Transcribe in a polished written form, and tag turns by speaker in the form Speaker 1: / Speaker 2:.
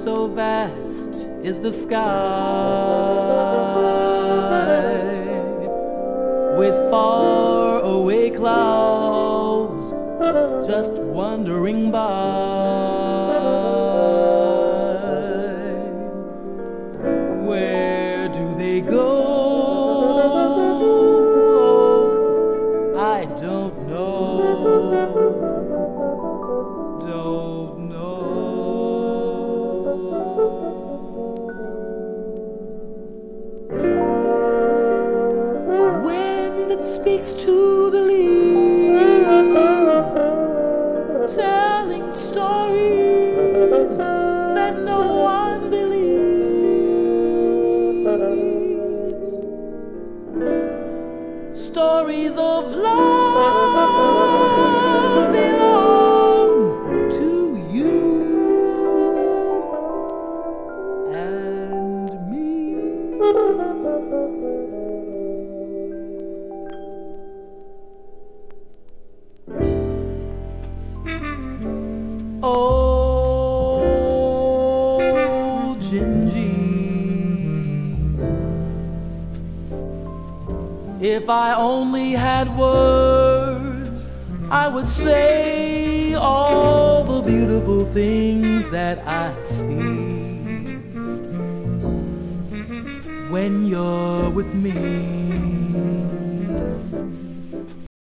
Speaker 1: so vast is the sky, with far away clouds just wandering by. Where do they go? I don't know. Don't know. Wind that speaks to the leaves, telling stories that no one believes, stories of love belong to you and me. Oh, Gingy, if I only had words, I would say all the beautiful things that I see when you're with me.